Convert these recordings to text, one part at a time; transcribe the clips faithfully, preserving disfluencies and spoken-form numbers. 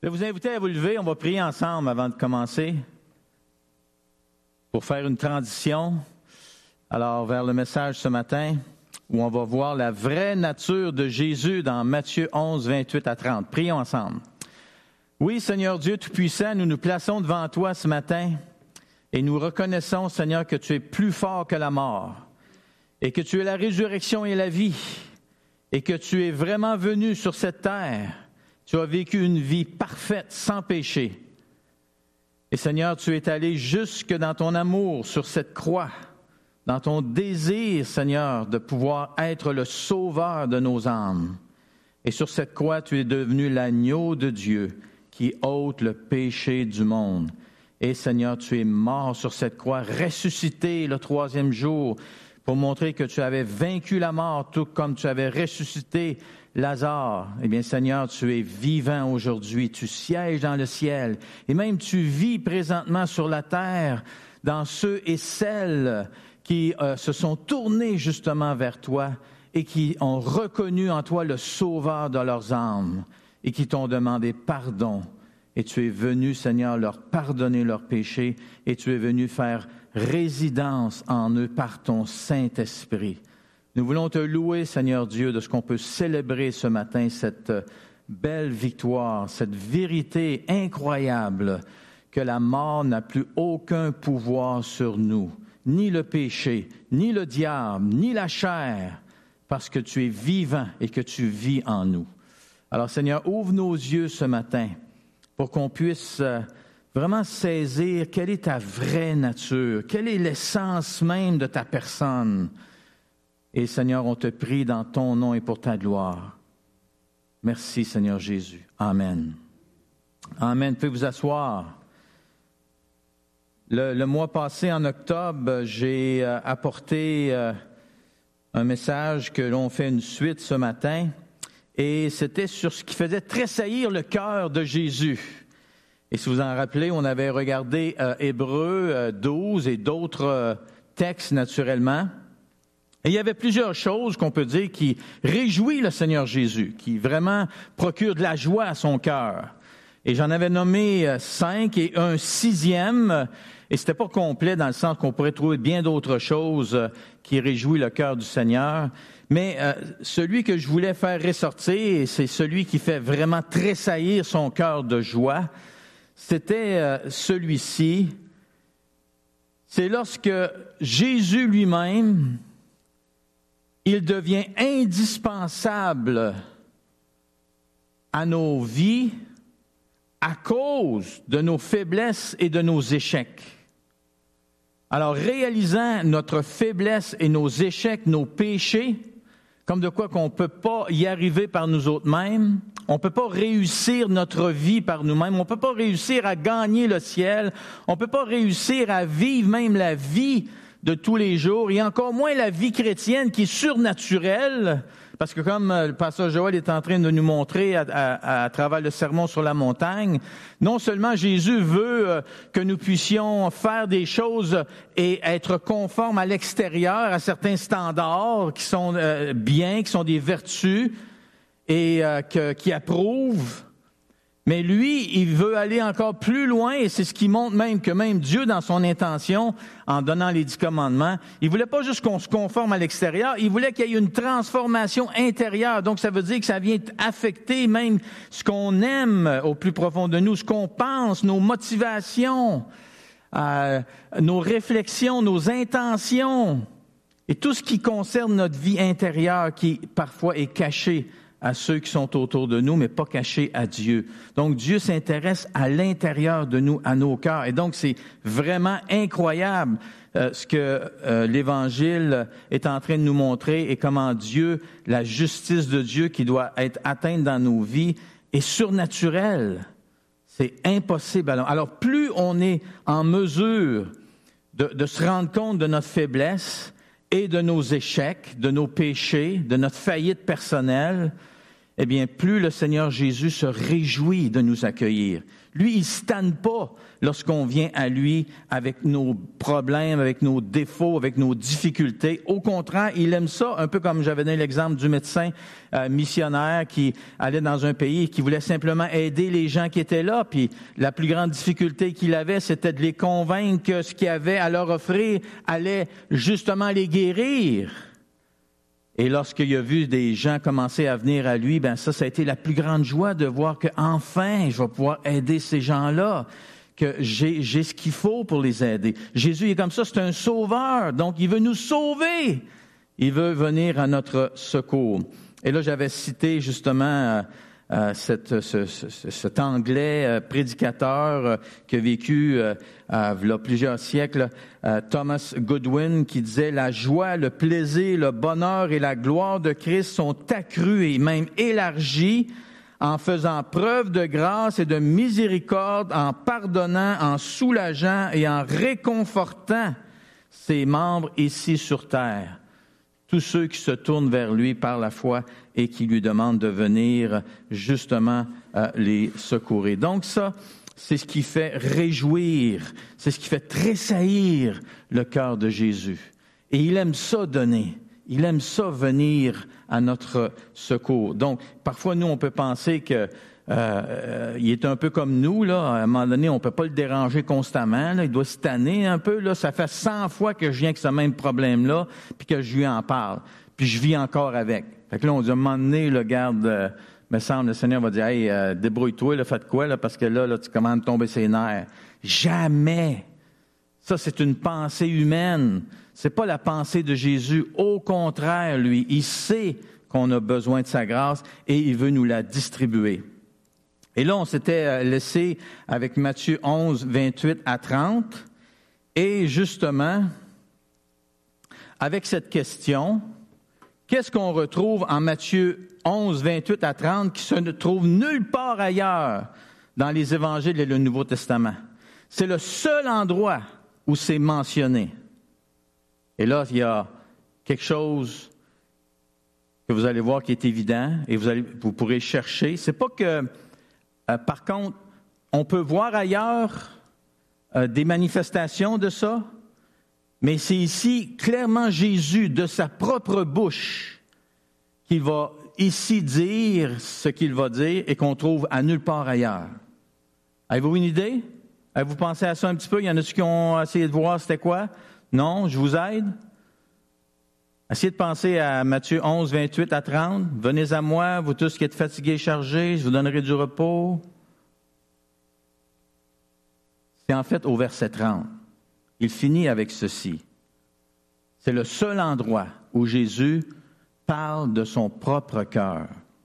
Je vais vous inviter à vous lever. On va prier ensemble avant de commencer pour faire une transition. Alors, vers le message ce matin où on va voir la vraie nature de Jésus dans Matthieu onze, vingt-huit à trente. Prions ensemble. Oui, Seigneur Dieu Tout-Puissant, nous nous plaçons devant toi ce matin et nous reconnaissons, Seigneur, que tu es plus fort que la mort et que tu es la résurrection et la vie et que tu es vraiment venu sur cette terre. Tu as vécu une vie parfaite, sans péché. Et Seigneur, tu es allé jusque dans ton amour sur cette croix, dans ton désir, Seigneur, de pouvoir être le sauveur de nos âmes. Et sur cette croix, tu es devenu l'agneau de Dieu qui ôte le péché du monde. Et Seigneur, tu es mort sur cette croix, ressuscité le troisième jour pour montrer que tu avais vaincu la mort, tout comme tu avais ressuscité Lazare. Eh bien, Seigneur, tu es vivant aujourd'hui, tu sièges dans le ciel et même tu vis présentement sur la terre dans ceux et celles qui euh, se sont tournés justement vers toi et qui ont reconnu en toi le sauveur de leurs âmes et qui t'ont demandé pardon. Et tu es venu, Seigneur, leur pardonner leurs péchés et tu es venu faire résidence en eux par ton Saint-Esprit. Nous voulons te louer, Seigneur Dieu, de ce qu'on peut célébrer ce matin, cette belle victoire, cette vérité incroyable que la mort n'a plus aucun pouvoir sur nous, ni le péché, ni le diable, ni la chair, parce que tu es vivant et que tu vis en nous. Alors, Seigneur, ouvre nos yeux ce matin pour qu'on puisse vraiment saisir quelle est ta vraie nature, quelle est l'essence même de ta personne. Et Seigneur, on te prie dans ton nom et pour ta gloire. Merci Seigneur Jésus. Amen. Amen. Vous pouvez vous asseoir. Le, le mois passé, en octobre, j'ai euh, apporté euh, un message que l'on fait une suite ce matin. Et c'était sur ce qui faisait tressaillir le cœur de Jésus. Et si vous en rappelez, on avait regardé euh, Hébreux euh, douze et d'autres euh, textes naturellement. Et il y avait plusieurs choses qu'on peut dire qui réjouissent le Seigneur Jésus, qui vraiment procurent de la joie à son cœur. Et j'en avais nommé cinq et un sixième, et c'était pas complet dans le sens qu'on pourrait trouver bien d'autres choses qui réjouissent le cœur du Seigneur. Mais euh, celui que je voulais faire ressortir, c'est celui qui fait vraiment tressaillir son cœur de joie, c'était euh, celui-ci. C'est lorsque Jésus lui-même, il devient indispensable à nos vies à cause de nos faiblesses et de nos échecs. Alors, réalisant notre faiblesse et nos échecs, nos péchés, comme de quoi qu'on ne peut pas y arriver par nous autres mêmes, on ne peut pas réussir notre vie par nous-mêmes, on ne peut pas réussir à gagner le ciel, on ne peut pas réussir à vivre même la vie de tous les jours, et encore moins la vie chrétienne qui est surnaturelle, parce que comme le pasteur Joël est en train de nous montrer à, à, à travers le sermon sur la montagne, non seulement Jésus veut que nous puissions faire des choses et être conformes à l'extérieur, à certains standards qui sont euh, bien, qui sont des vertus et euh, que, qui approuvent, mais lui, il veut aller encore plus loin, et c'est ce qui montre même que même Dieu, dans son intention, en donnant les dix commandements, il voulait pas juste qu'on se conforme à l'extérieur, il voulait qu'il y ait une transformation intérieure. Donc, ça veut dire que ça vient affecter même ce qu'on aime au plus profond de nous, ce qu'on pense, nos motivations, euh, nos réflexions, nos intentions, et tout ce qui concerne notre vie intérieure qui, parfois, est caché à ceux qui sont autour de nous, mais pas cachés à Dieu. Donc, Dieu s'intéresse à l'intérieur de nous, à nos cœurs. Et donc, c'est vraiment incroyable euh, ce que euh, l'Évangile est en train de nous montrer et comment Dieu, la justice de Dieu qui doit être atteinte dans nos vies, est surnaturelle. C'est impossible. Alors, alors plus on est en mesure de, de se rendre compte de notre faiblesse et de nos échecs, de nos péchés, de notre faillite personnelle, eh bien, plus le Seigneur Jésus se réjouit de nous accueillir. Lui, il ne se tanne pas lorsqu'on vient à lui avec nos problèmes, avec nos défauts, avec nos difficultés. Au contraire, il aime ça, un peu comme j'avais donné l'exemple du médecin euh, missionnaire qui allait dans un pays et qui voulait simplement aider les gens qui étaient là. Puis la plus grande difficulté qu'il avait, c'était de les convaincre que ce qu'il avait à leur offrir allait justement les guérir. Et lorsqu'il a vu des gens commencer à venir à lui, ben ça, ça a été la plus grande joie de voir que enfin, je vais pouvoir aider ces gens-là, que j'ai, j'ai ce qu'il faut pour les aider. Jésus est comme ça, c'est un sauveur, donc il veut nous sauver. Il veut venir à notre secours. Et là, j'avais cité justement euh, euh, cette, ce, ce, cet Anglais euh, prédicateur euh, qui a vécu euh, euh, il y a plusieurs siècles, euh, Thomas Goodwin, qui disait « La joie, le plaisir, le bonheur et la gloire de Christ sont accrus et même élargis en faisant preuve de grâce et de miséricorde, en pardonnant, en soulageant et en réconfortant ses membres ici sur terre. » Tous ceux qui se tournent vers lui par la foi et qui lui demandent de venir justement euh, les secourir. Donc ça, c'est ce qui fait réjouir, c'est ce qui fait tressaillir le cœur de Jésus. Et il aime ça donner, il aime ça venir à notre secours. Donc, parfois, nous, on peut penser que Euh, il est un peu comme nous, là. À un moment donné, on peut pas le déranger constamment, là. Il doit se tanner un peu, là. Ça fait cent fois que je viens avec ce même problème-là, puis que je lui en parle. Puis je vis encore avec. Fait que là, on dit, à un moment donné, là, garde, euh, me semble, le Seigneur va dire, hey, euh, débrouille-toi, là, fais de quoi, là, parce que là, là, tu commences à tomber ses nerfs. Jamais. Ça, c'est une pensée humaine. C'est pas la pensée de Jésus. Au contraire, lui, il sait qu'on a besoin de sa grâce et il veut nous la distribuer. Et là, on s'était laissé avec Matthieu onze, vingt-huit à trente. Et justement, avec cette question, qu'est-ce qu'on retrouve en Matthieu onze, vingt-huit à trente qui se trouve nulle part ailleurs dans les Évangiles et le Nouveau Testament? C'est le seul endroit où c'est mentionné. Et là, il y a quelque chose que vous allez voir qui est évident et vous, allez, vous pourrez chercher. C'est pas que... Euh, par contre, on peut voir ailleurs euh, des manifestations de ça, mais c'est ici clairement Jésus, de sa propre bouche, qui va ici dire ce qu'il va dire et qu'on trouve à nulle part ailleurs. Avez-vous une idée? Avez-vous pensé à ça un petit peu? Il y en a ceux qui ont essayé de voir c'était quoi? Non? Je vous aide? Essayez de penser à Matthieu onze, vingt-huit à trente. « Venez à moi, vous tous qui êtes fatigués et chargés, je vous donnerai du repos. » C'est en fait au verset trente. Il finit avec ceci. C'est le seul endroit où Jésus parle de son propre cœur.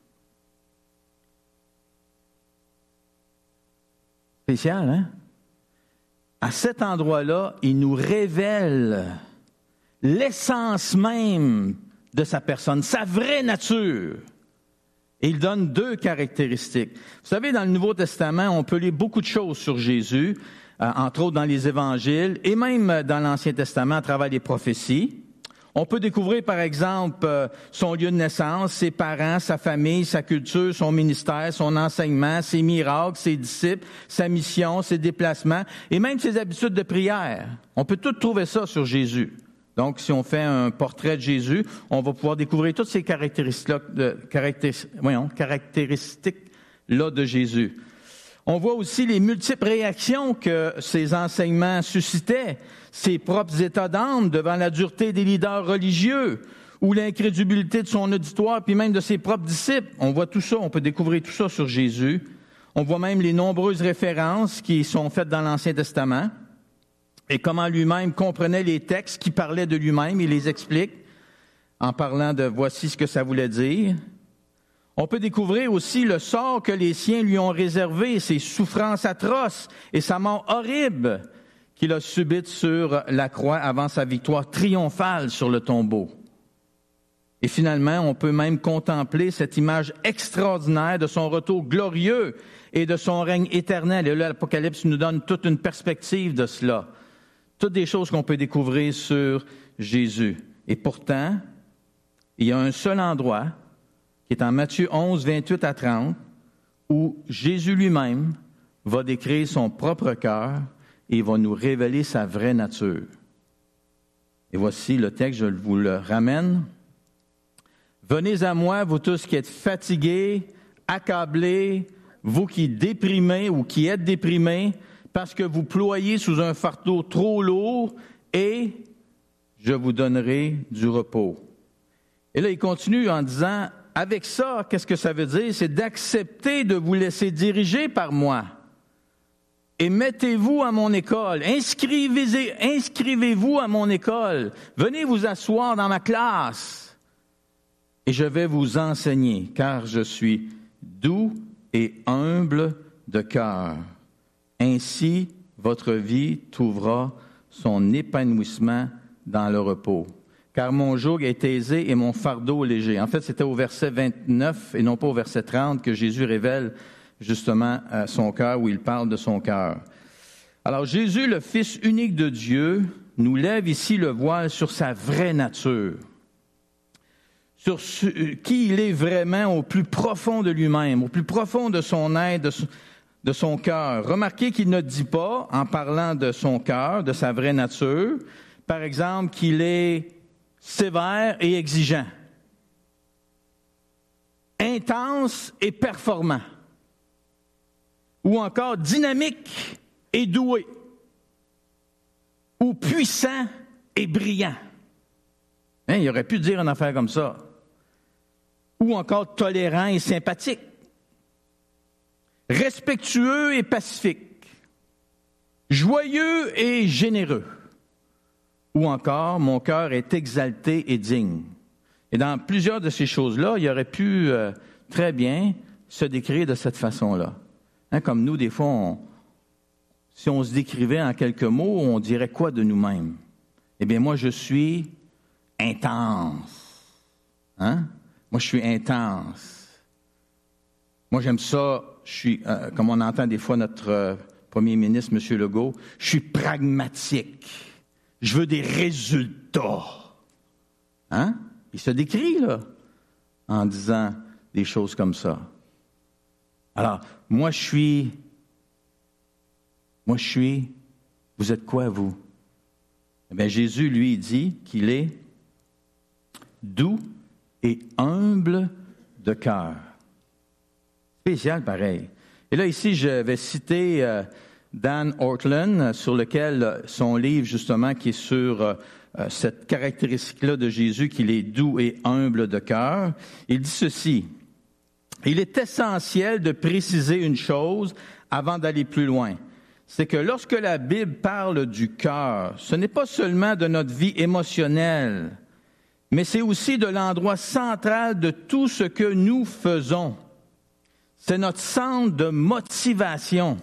Spécial, hein? À cet endroit-là, il nous révèle l'essence même de sa personne, sa vraie nature. Et il donne deux caractéristiques. Vous savez, dans le Nouveau Testament, on peut lire beaucoup de choses sur Jésus, euh, entre autres dans les Évangiles, et même dans l'Ancien Testament à travers les prophéties. On peut découvrir, par exemple, euh, son lieu de naissance, ses parents, sa famille, sa culture, son ministère, son enseignement, ses miracles, ses disciples, sa mission, ses déplacements, et même ses habitudes de prière. On peut tout trouver ça sur Jésus. Donc, si on fait un portrait de Jésus, on va pouvoir découvrir toutes ces caractéristiques-là de, caractéris, voyons, caractéristiques-là de Jésus. On voit aussi les multiples réactions que ces enseignements suscitaient, ses propres états d'âme devant la dureté des leaders religieux ou l'incrédulité de son auditoire, puis même de ses propres disciples. On voit tout ça, on peut découvrir tout ça sur Jésus. On voit même les nombreuses références qui sont faites dans l'Ancien Testament. Et comment lui-même comprenait les textes qui parlaient de lui-même, il les explique en parlant de « voici ce que ça voulait dire ». On peut découvrir aussi le sort que les siens lui ont réservé, ses souffrances atroces et sa mort horrible qu'il a subite sur la croix avant sa victoire triomphale sur le tombeau. Et finalement, on peut même contempler cette image extraordinaire de son retour glorieux et de son règne éternel. Et là, l'Apocalypse nous donne toute une perspective de cela. Toutes des choses qu'on peut découvrir sur Jésus. Et pourtant, il y a un seul endroit qui est en Matthieu onze, vingt-huit à trente, où Jésus lui-même va décrire son propre cœur et va nous révéler sa vraie nature. Et voici le texte, je vous le ramène. « Venez à moi, vous tous qui êtes fatigués, accablés, vous qui déprimez ou qui êtes déprimés, parce que vous ployez sous un fardeau trop lourd, et je vous donnerai du repos. » Et là, il continue en disant, avec ça, qu'est-ce que ça veut dire? C'est d'accepter de vous laisser diriger par moi. Et mettez-vous à mon école, inscrivez, inscrivez-vous à mon école, venez vous asseoir dans ma classe, et je vais vous enseigner, car je suis doux et humble de cœur. Ainsi, votre vie trouvera son épanouissement dans le repos. Car mon joug est aisé et mon fardeau léger. En fait, c'était au verset vingt-neuf et non pas au verset trente que Jésus révèle justement son cœur, où il parle de son cœur. Alors Jésus, le Fils unique de Dieu, nous lève ici le voile sur sa vraie nature, sur qui il est vraiment au plus profond de lui-même, au plus profond de son être, de son, de son cœur. Remarquez qu'il ne dit pas, en parlant de son cœur, de sa vraie nature, par exemple, qu'il est sévère et exigeant, intense et performant, ou encore dynamique et doué, ou puissant et brillant. Hein, il aurait pu dire une affaire comme ça. Ou encore tolérant et sympathique, respectueux et pacifique, joyeux et généreux, ou encore mon cœur est exalté et digne. Et dans plusieurs de ces choses-là, il aurait pu euh, très bien se décrire de cette façon-là. Hein, comme nous, des fois, on, si on se décrivait en quelques mots, on dirait quoi de nous-mêmes? Eh bien, moi, je suis intense. Hein? Moi, je suis intense. Moi, j'aime ça. Je suis, euh, comme on entend des fois notre euh, premier ministre, M. Legault, je suis pragmatique. Je veux des résultats. Hein? Il se décrit, là, en disant des choses comme ça. Alors, moi, je suis... Moi, je suis... Vous êtes quoi, vous? Eh bien, Jésus, lui, dit qu'il est doux et humble de cœur. Spécial, pareil. Et là, ici, je vais citer euh, Dan Ortlund, sur lequel son livre, justement, qui est sur euh, cette caractéristique-là de Jésus, qu'il est doux et humble de cœur. Il dit ceci: « Il est essentiel de préciser une chose avant d'aller plus loin. C'est que lorsque la Bible parle du cœur, ce n'est pas seulement de notre vie émotionnelle, mais c'est aussi de l'endroit central de tout ce que nous faisons. C'est notre centre de motivation.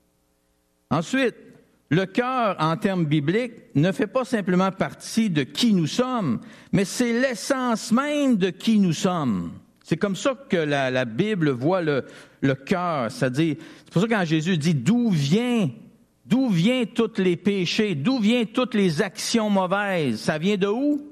Ensuite, le cœur, en termes bibliques, ne fait pas simplement partie de qui nous sommes, mais c'est l'essence même de qui nous sommes. C'est comme ça que la, la Bible voit le, le cœur. C'est-à-dire, c'est pour ça que quand Jésus dit d'où vient, d'où viennent tous les péchés, d'où viennent toutes les actions mauvaises, ça vient de où?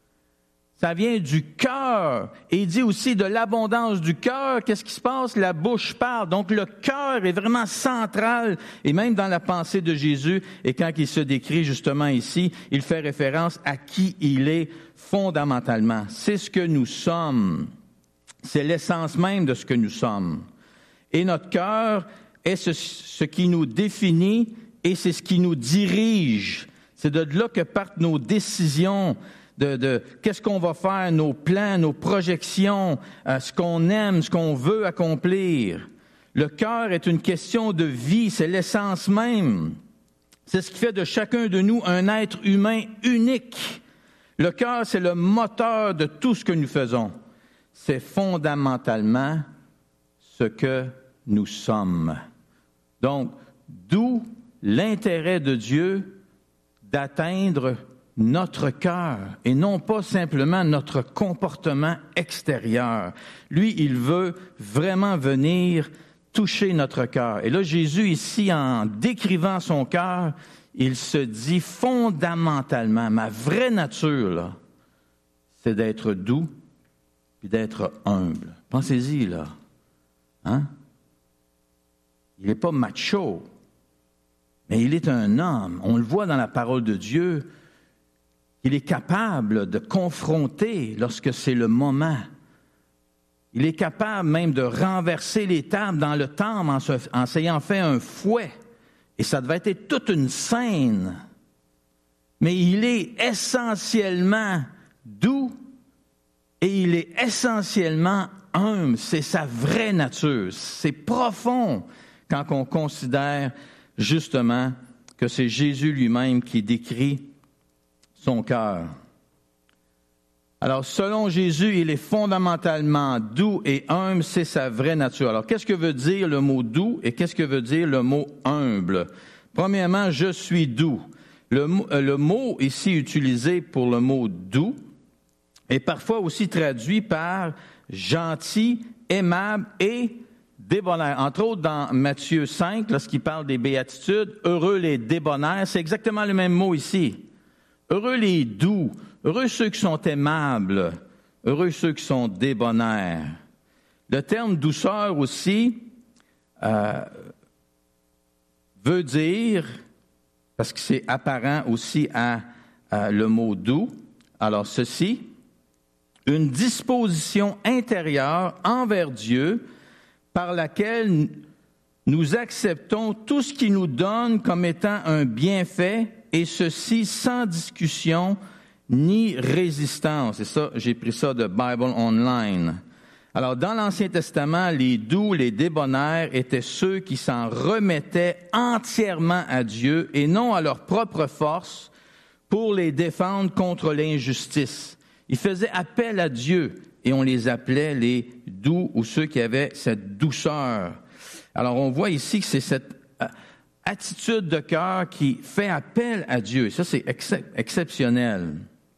Ça vient du cœur. Et il dit aussi de l'abondance du cœur. Qu'est-ce qui se passe? La bouche parle. Donc le cœur est vraiment central, et même dans la pensée de Jésus. Et quand il se décrit justement ici, il fait référence à qui il est fondamentalement. C'est ce que nous sommes. C'est l'essence même de ce que nous sommes. Et notre cœur est ce, ce qui nous définit et c'est ce qui nous dirige. C'est de là que partent nos décisions, de, de qu'est-ce qu'on va faire, nos plans, nos projections, euh, ce qu'on aime, ce qu'on veut accomplir. Le cœur est une question de vie, c'est l'essence même. C'est ce qui fait de chacun de nous un être humain unique. Le cœur, c'est le moteur de tout ce que nous faisons. C'est fondamentalement ce que nous sommes. Donc, d'où l'intérêt de Dieu d'atteindre notre cœur et non pas simplement notre comportement extérieur. Lui, il veut vraiment venir toucher notre cœur. Et là, Jésus, ici, en décrivant son cœur, il se dit fondamentalement, ma vraie nature, là, c'est d'être doux et d'être humble. Pensez-y, là. Hein? Il n'est pas macho, mais il est un homme. On le voit dans la parole de Dieu. Il est capable de confronter lorsque c'est le moment. Il est capable même de renverser les tables dans le temple en, se, en s'ayant fait un fouet. Et ça devait être toute une scène. Mais il est essentiellement doux et il est essentiellement humble. C'est sa vraie nature. C'est profond quand on considère justement que c'est Jésus lui-même qui décrit son cœur. Alors, selon Jésus, il est fondamentalement doux et humble, c'est sa vraie nature. Alors, qu'est-ce que veut dire le mot doux et qu'est-ce que veut dire le mot humble? Premièrement, je suis doux. Le, le mot ici utilisé pour le mot doux est parfois aussi traduit par gentil, aimable et débonnaire. Entre autres, dans Matthieu cinq, lorsqu'il parle des béatitudes, heureux les débonnaires, c'est exactement le même mot ici. Heureux les doux, heureux ceux qui sont aimables, heureux ceux qui sont débonnaires. Le terme douceur aussi euh, veut dire, parce que c'est apparent aussi à, à le mot doux, alors ceci, une disposition intérieure envers Dieu par laquelle nous acceptons tout ce qu'il nous donne comme étant un bienfait, et ceci sans discussion ni résistance. Et ça, j'ai pris ça de Bible Online. Alors, dans l'Ancien Testament, les doux, les débonnaires étaient ceux qui s'en remettaient entièrement à Dieu et non à leur propre force pour les défendre contre l'injustice. Ils faisaient appel à Dieu et on les appelait les doux ou ceux qui avaient cette douceur. Alors, on voit ici que c'est cette attitude de cœur qui fait appel à Dieu. Ça, c'est ex- exceptionnel.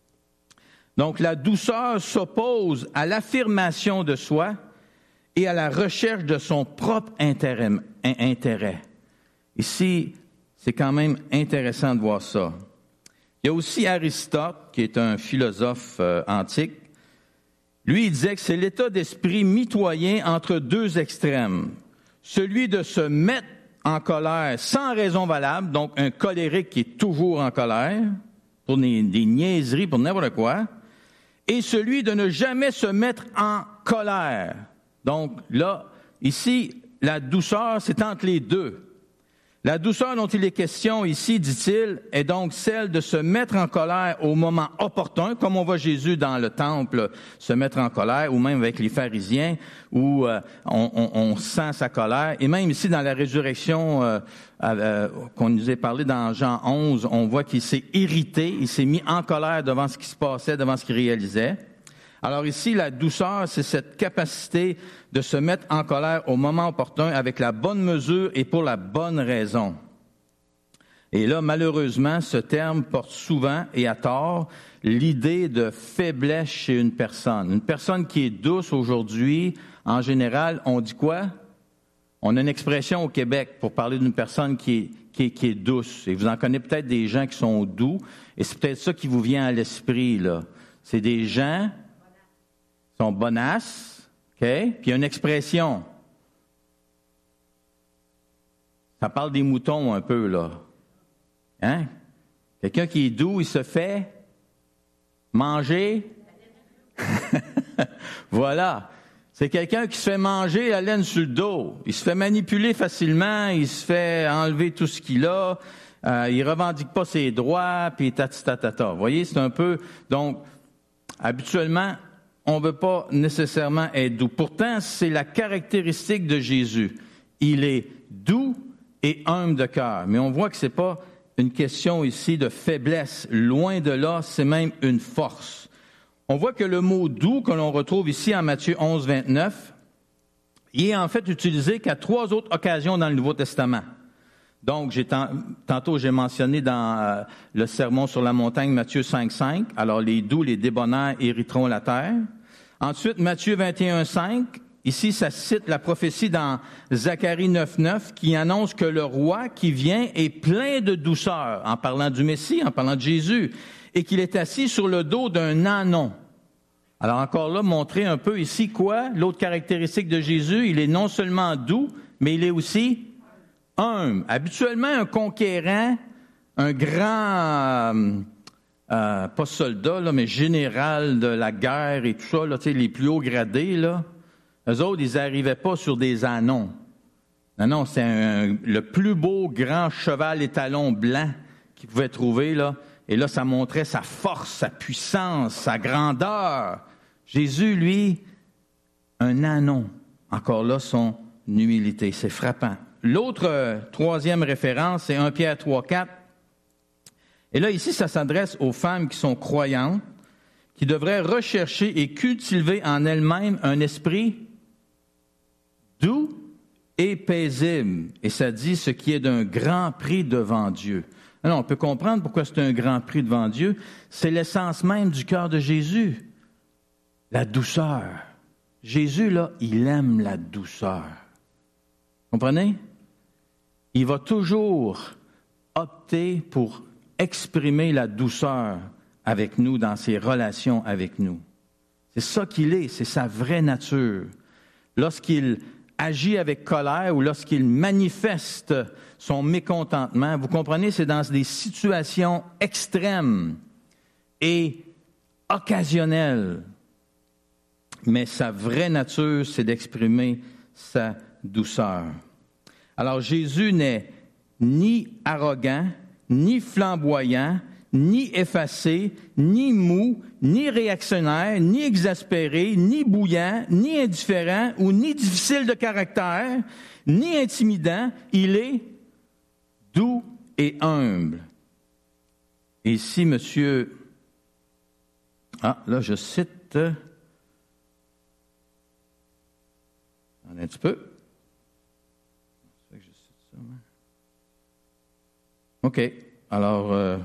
Donc, la douceur s'oppose à l'affirmation de soi et à la recherche de son propre intérêt. intérêt. Ici, c'est quand même intéressant de voir ça. Il y a aussi Aristote, qui est un philosophe euh, antique. Lui, il disait que c'est l'état d'esprit mitoyen entre deux extrêmes. Celui de se mettre en colère sans raison valable, donc un colérique qui est toujours en colère, pour des, des niaiseries, pour n'importe quoi, et celui de ne jamais se mettre en colère. Donc là, ici, la douceur, c'est entre les deux. La douceur dont il est question ici, dit-il, est donc celle de se mettre en colère au moment opportun, comme on voit Jésus dans le temple se mettre en colère, ou même avec les pharisiens, où euh, on, on, on sent sa colère. Et même ici, dans la résurrection euh, euh, qu'on nous a parlé dans Jean onze, on voit qu'il s'est irrité, il s'est mis en colère devant ce qui se passait, devant ce qu'il réalisait. Alors ici, la douceur, c'est cette capacité de se mettre en colère au moment opportun avec la bonne mesure et pour la bonne raison. Et là, malheureusement, ce terme porte souvent et à tort l'idée de faiblesse chez une personne. Une personne qui est douce aujourd'hui, en général, on dit quoi? On a une expression au Québec pour parler d'une personne qui est, qui est, qui est douce. Et vous en connaissez peut-être des gens qui sont doux, et c'est peut-être ça qui vous vient à l'esprit, là. C'est des gens qui sont bonasses, OK? Puis il y a une expression. Ça parle des moutons un peu, là. Hein? Quelqu'un qui est doux, il se fait manger. Voilà. C'est quelqu'un qui se fait manger la laine sur le dos. Il se fait manipuler facilement, il se fait enlever tout ce qu'il a, euh, il revendique pas ses droits, puis tatatatata. Vous voyez, c'est un peu... Donc, habituellement, on ne veut pas nécessairement être doux. Pourtant, c'est la caractéristique de Jésus. Il est doux et humble de cœur. Mais on voit que c'est pas une question ici de faiblesse. Loin de là, c'est même une force. On voit que le mot « doux » que l'on retrouve ici en Matthieu onze, vingt-neuf, il est en fait utilisé qu'à trois autres occasions dans le Nouveau Testament. Donc, j'ai tantôt, j'ai mentionné dans euh, le Sermon sur la montagne, Matthieu cinq, cinq, alors les doux, les débonnaires hériteront la terre. Ensuite, Matthieu vingt et un, cinq, ici, ça cite la prophétie dans Zacharie neuf, neuf, qui annonce que le roi qui vient est plein de douceur, en parlant du Messie, en parlant de Jésus, et qu'il est assis sur le dos d'un ânon. Alors encore là, montrer un peu ici quoi? L'autre caractéristique de Jésus, il est non seulement doux, mais il est aussi humble. Habituellement, un conquérant, un grand, euh, euh, pas soldat, là, mais général de la guerre et tout ça, là, les plus hauts gradés, là, eux autres, ils n'arrivaient pas sur des ânons. Non, non, c'est un, le plus beau grand cheval étalon blanc qu'ils pouvaient trouver, là. Et là, ça montrait sa force, sa puissance, sa grandeur. Jésus, lui, un ânon. Encore là, son humilité. C'est frappant. L'autre euh, troisième référence, c'est un Pierre trois quatre. Et là, ici, ça s'adresse aux femmes qui sont croyantes, qui devraient rechercher et cultiver en elles-mêmes un esprit doux et paisible. Et ça dit ce qui est d'un grand prix devant Dieu. Alors, on peut comprendre pourquoi c'est un grand prix devant Dieu. C'est l'essence même du cœur de Jésus. La douceur. Jésus, là, il aime la douceur. Comprenez? Il va toujours opter pour exprimer la douceur avec nous dans ses relations avec nous. C'est ça qu'il est, c'est sa vraie nature. Lorsqu'il agit avec colère ou lorsqu'il manifeste son mécontentement, vous comprenez, c'est dans des situations extrêmes et occasionnelles. Mais sa vraie nature, c'est d'exprimer sa douceur. Alors Jésus n'est ni arrogant, ni flamboyant, ni effacé, ni mou, ni réactionnaire, ni exaspéré, ni bouillant, ni indifférent ou ni difficile de caractère, ni intimidant. Il est doux et humble. Et ici, monsieur... Ah, là, je cite... Un petit peu. OK. Alors... Euh...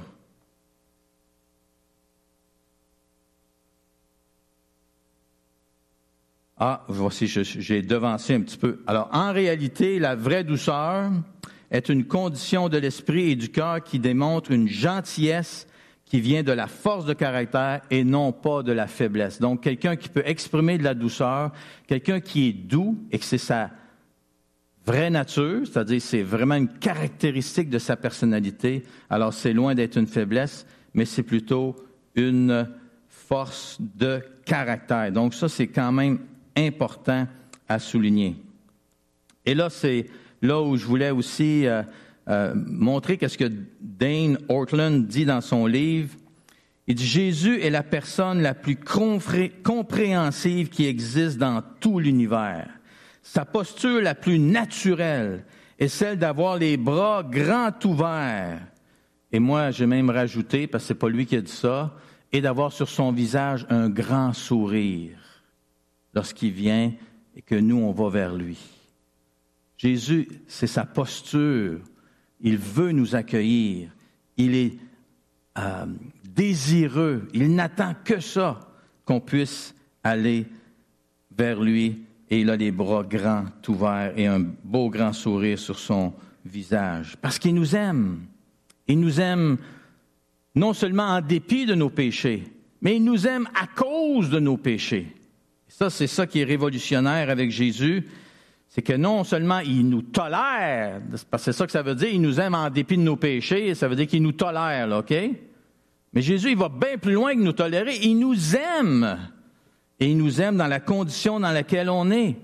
Ah, voici, je, j'ai devancé un petit peu. Alors, en réalité, la vraie douceur est une condition de l'esprit et du cœur qui démontre une gentillesse qui vient de la force de caractère et non pas de la faiblesse. Donc, quelqu'un qui peut exprimer de la douceur, quelqu'un qui est doux et que c'est sa vraie nature, c'est-à-dire c'est vraiment une caractéristique de sa personnalité, alors c'est loin d'être une faiblesse, mais c'est plutôt une force de caractère. Donc, ça, c'est quand même important à souligner. Et là, c'est là où je voulais aussi euh, euh, montrer qu'est-ce que Dane Ortland dit dans son livre. Il dit « Jésus est la personne la plus compré- compréhensive qui existe dans tout l'univers. Sa posture la plus naturelle est celle d'avoir les bras grands ouverts. » Et moi, j'ai même rajouté, parce que c'est pas lui qui a dit ça, et d'avoir sur son visage un grand sourire lorsqu'il vient et que nous, on va vers lui. Jésus, c'est sa posture. Il veut nous accueillir. Il est euh, désireux. Il n'attend que ça, qu'on puisse aller vers lui. Et il a les bras grands ouverts et un beau grand sourire sur son visage. Parce qu'il nous aime. Il nous aime non seulement en dépit de nos péchés, mais il nous aime à cause de nos péchés. Ça, c'est ça qui est révolutionnaire avec Jésus, c'est que non seulement il nous tolère, parce que c'est ça que ça veut dire, il nous aime en dépit de nos péchés, ça veut dire qu'il nous tolère, là, OK? Mais Jésus, il va bien plus loin que nous tolérer, il nous aime. Et il nous aime dans la condition dans laquelle on est.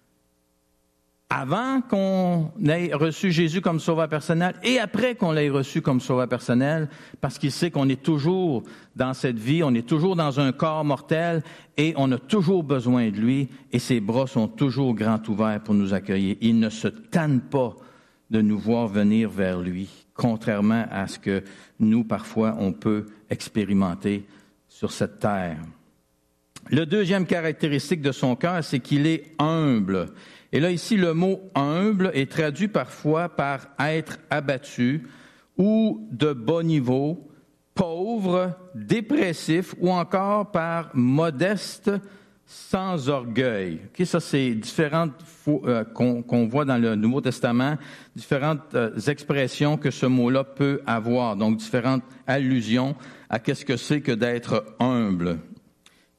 Avant qu'on ait reçu Jésus comme sauveur personnel et après qu'on l'ait reçu comme sauveur personnel, parce qu'il sait qu'on est toujours dans cette vie, on est toujours dans un corps mortel et on a toujours besoin de lui et ses bras sont toujours grands ouverts pour nous accueillir. Il ne se tanne pas de nous voir venir vers lui, contrairement à ce que nous, parfois, on peut expérimenter sur cette terre. Le deuxième caractéristique de son cœur, c'est qu'il est humble. Et là, ici, le mot « humble » est traduit parfois par « être abattu » ou « de bas niveau »,« pauvre »,« dépressif » ou encore par « modeste », « sans orgueil ». Okay, ça, c'est différentes euh, qu'on, qu'on voit dans le Nouveau Testament, différentes euh, expressions que ce mot-là peut avoir, donc différentes allusions à qu'est-ce que c'est que d'être humble.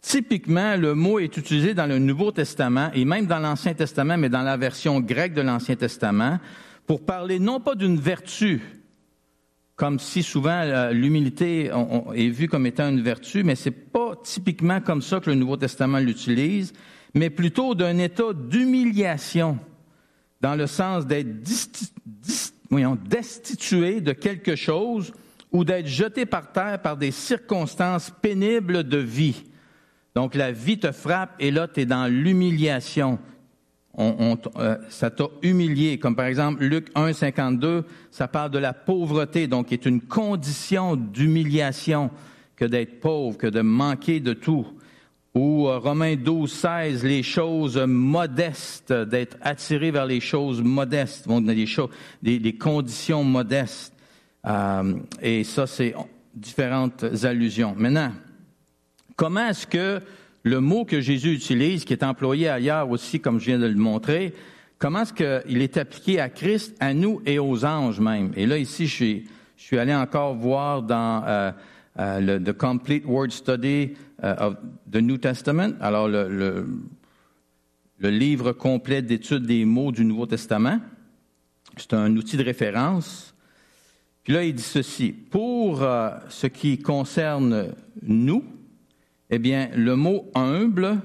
typiquement, le mot est utilisé dans le Nouveau Testament et même dans l'Ancien Testament, mais dans la version grecque de l'Ancien Testament, pour parler non pas d'une vertu, comme si souvent euh, l'humilité on, on, est vue comme étant une vertu, mais c'est pas typiquement comme ça que le Nouveau Testament l'utilise, mais plutôt d'un état d'humiliation, dans le sens d'être disti- dis- voyons, destitué de quelque chose ou d'être jeté par terre par des circonstances pénibles de vie. Donc la vie te frappe et là tu es dans l'humiliation. On, on, euh, ça t'a humilié, comme par exemple Luc un, cinquante-deux, ça parle de la pauvreté, donc qui est une condition d'humiliation que d'être pauvre, que de manquer de tout. Ou euh, Romains douze, seize, les choses modestes, d'être attiré vers les choses modestes, donc des choses, des, des conditions modestes. Euh, et ça, c'est différentes allusions. Maintenant, comment est-ce que le mot que Jésus utilise, qui est employé ailleurs aussi, comme je viens de le montrer, comment est-ce qu'il est appliqué à Christ, à nous et aux anges même? Et là, ici, je suis, je suis allé encore voir dans euh, euh, le The Complete Word Study uh, of the New Testament, alors le, le, le livre complet d'études des mots du Nouveau Testament. C'est un outil de référence. Puis là, il dit ceci. Pour euh, ce qui concerne nous, eh bien, le mot humble,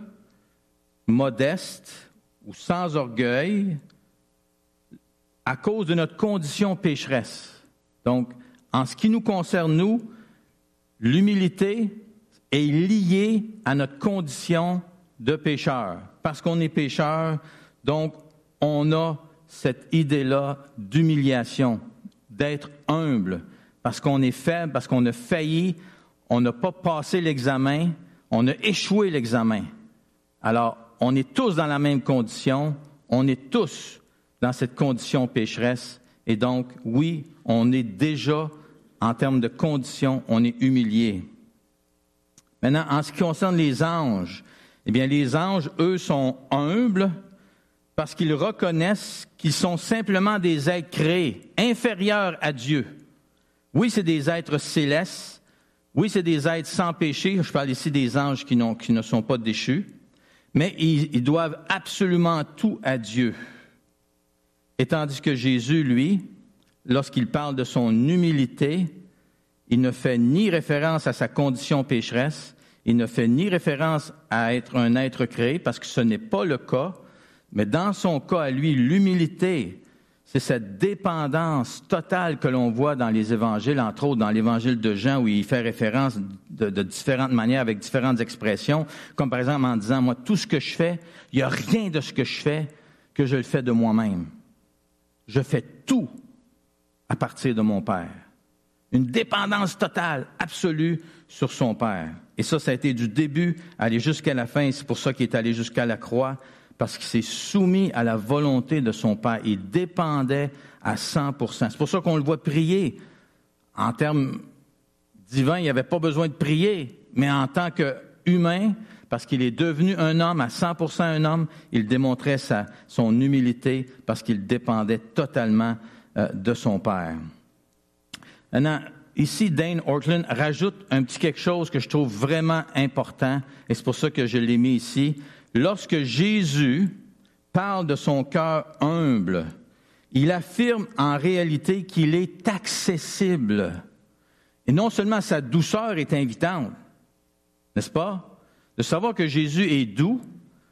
modeste ou sans orgueil, à cause de notre condition pécheresse. Donc, en ce qui nous concerne, nous, l'humilité est liée à notre condition de pécheur. Parce qu'on est pécheur, donc on a cette idée-là d'humiliation, d'être humble, parce qu'on est faible, parce qu'on a failli, on n'a pas passé l'examen, on a échoué l'examen. Alors, on est tous dans la même condition, on est tous dans cette condition pécheresse, et donc, oui, on est déjà, en termes de condition, on est humilié. Maintenant, en ce qui concerne les anges, eh bien, les anges, eux, sont humbles parce qu'ils reconnaissent qu'ils sont simplement des êtres créés, inférieurs à Dieu. Oui, c'est des êtres célestes. Oui, c'est des êtres sans péché. Je parle ici des anges qui, n'ont, qui ne sont pas déchus. Mais ils, ils doivent absolument tout à Dieu. Et tandis que Jésus, lui, lorsqu'il parle de son humilité, il ne fait ni référence à sa condition pécheresse, il ne fait ni référence à être un être créé, parce que ce n'est pas le cas. Mais dans son cas, à lui, l'humilité, c'est cette dépendance totale que l'on voit dans les évangiles, entre autres dans l'évangile de Jean, où il fait référence de, de différentes manières, avec différentes expressions, comme par exemple en disant, moi, tout ce que je fais, il n'y a rien de ce que je fais que je le fais de moi-même. Je fais tout à partir de mon Père. Une dépendance totale, absolue sur son Père. Et ça, ça a été du début, aller jusqu'à la fin, c'est pour ça qu'il est allé jusqu'à la croix, parce qu'il s'est soumis à la volonté de son Père. Il dépendait à cent pour cent. C'est pour ça qu'on le voit prier. En termes divins, il n'avait pas besoin de prier, mais en tant qu'humain, parce qu'il est devenu un homme, à cent pour cent un homme, il démontrait sa, son humilité parce qu'il dépendait totalement euh, de son Père. Maintenant, ici, Dane Ortlund rajoute un petit quelque chose que je trouve vraiment important, et c'est pour ça que je l'ai mis ici. Lorsque Jésus parle de son cœur humble, il affirme en réalité qu'il est accessible. Et non seulement sa douceur est invitante, n'est-ce pas? De savoir que Jésus est doux,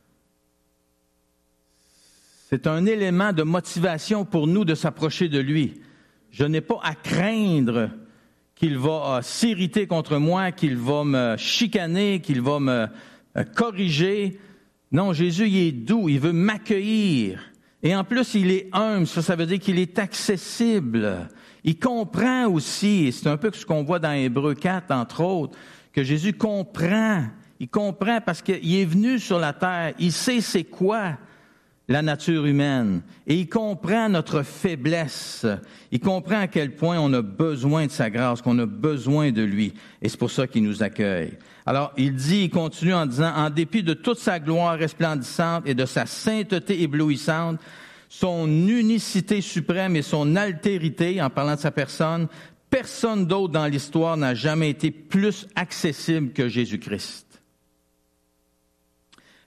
c'est un élément de motivation pour nous de s'approcher de lui. Je n'ai pas à craindre qu'il va euh, s'irriter contre moi, qu'il va me chicaner, qu'il va me euh, corriger. Non, Jésus, il est doux, il veut m'accueillir. Et en plus, il est humble, ça, ça veut dire qu'il est accessible. Il comprend aussi, et c'est un peu ce qu'on voit dans Hébreux quatre, entre autres, que Jésus comprend. Il comprend parce qu'il est venu sur la terre, il sait c'est quoi la nature humaine. Et il comprend notre faiblesse. Il comprend à quel point on a besoin de sa grâce, qu'on a besoin de lui. Et c'est pour ça qu'il nous accueille. Alors, il dit, il continue en disant, en dépit de toute sa gloire resplendissante et de sa sainteté éblouissante, son unicité suprême et son altérité, en parlant de sa personne, personne d'autre dans l'histoire n'a jamais été plus accessible que Jésus-Christ.